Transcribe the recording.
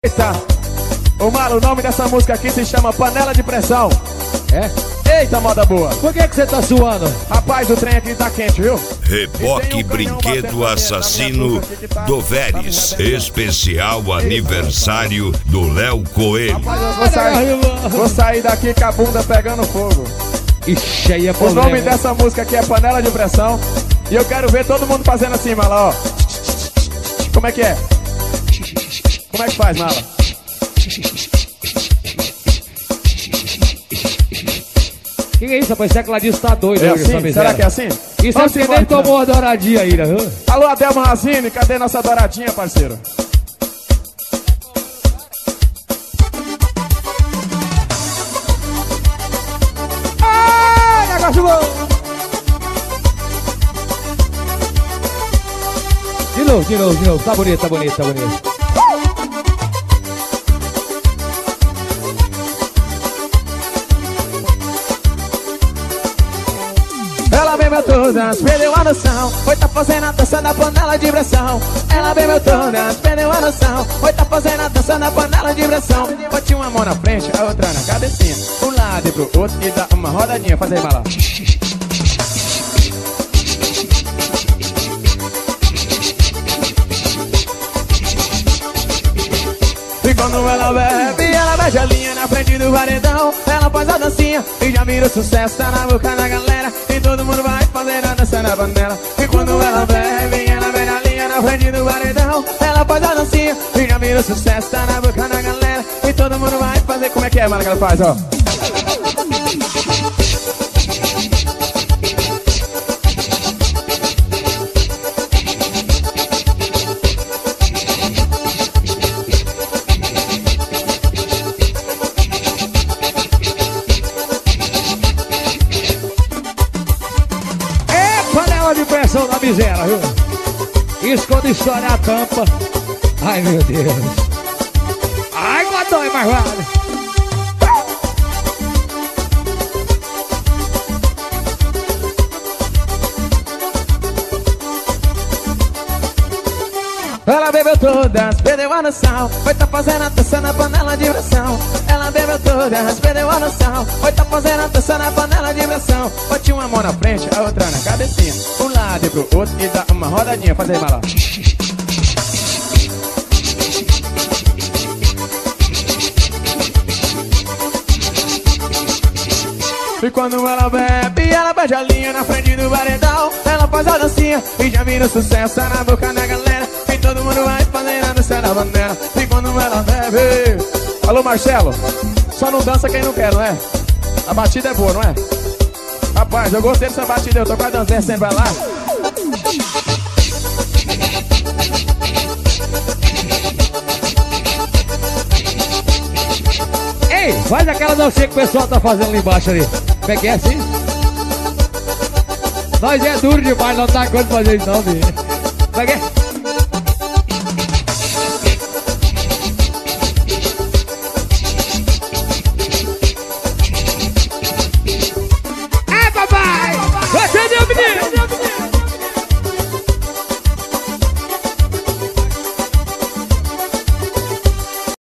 Eita, o nome dessa música aqui se chama Panela de Pressão. É? Eita, moda boa. Por que você tá suando? Rapaz, o trem aqui tá quente, viu? Reboque Brinquedo Assassino do Veres. Especial aniversário do Léo Coelho. Rapaz, eu vou sair daqui com a bunda pegando fogo. Ixi, aí é O problema. nome dessa música aqui é Panela de Pressão. E eu quero ver todo mundo fazendo assim, Mala, ó. Como é que é? Como é que faz, Mala? Que é isso, rapaz? Esse tecladista tá doido. É hoje, essa assim? miséria. Será que é assim? Isso é Vamos porque embora, nem então. tomou a douradinha ainda, viu? Alô, Adelma Razine, cadê nossa douradinha, parceiro? Ai, negócio bom! De novo. Tá bonito. Ela bebeu todas, perdeu a noção. Foi tá fazendo a dança da panela de pressão. Ela bebeu todas, perdeu a noção. Foi tá fazendo a dança da panela de pressão. Bote uma mão na frente, a outra na cabecinha. Um lado e pro outro e dá uma rodadinha. Faz aí, Mala. E quando ela bebe, ela beija a linha na frente do paredão. Ela faz a dancinha e já vira sucesso, tá na boca da galera. E todo mundo vai fazer a dança na panela. E quando ela bebe, ela beija a linha na frente do paredão. Ela faz a dancinha e já vira sucesso, tá na boca da galera. E todo mundo vai fazer. Como é que é, Mala, que ela faz, ó? Panela de pressão da miséria, viu? Isso quando estourar a tampa. Ai, meu Deus. Ai, dói, mas vale. Ela bebeu todas, perdeu a noção. Foi tá fazendo a dança na panela de pressão. Ela bebeu todas, perdeu a noção. Foi tá fazendo a dança na panela de pressão. Bote uma mão na frente, a outra na cabecinha. Um lado e pro outro e dá uma rodadinha. Faz aí, Mala. E quando ela bebe, ela beija a linha na frente do paredão. Ela faz a dancinha e já vira sucesso, tá na boca da galera. E todo mundo vai fazer a dança da bandeira. E quando ela bebe... Alô, Marcelo, só não dança quem não quer, não é? A batida é boa, não é? Rapaz, eu gostei dessa batida, eu tô com a dancinha sempre vai lá. Ei, faz aquela dancinha que o pessoal tá fazendo ali embaixo ali. Como é que é assim? Nós é duro demais, não tá quando fazer isso não, filho. Como é que é?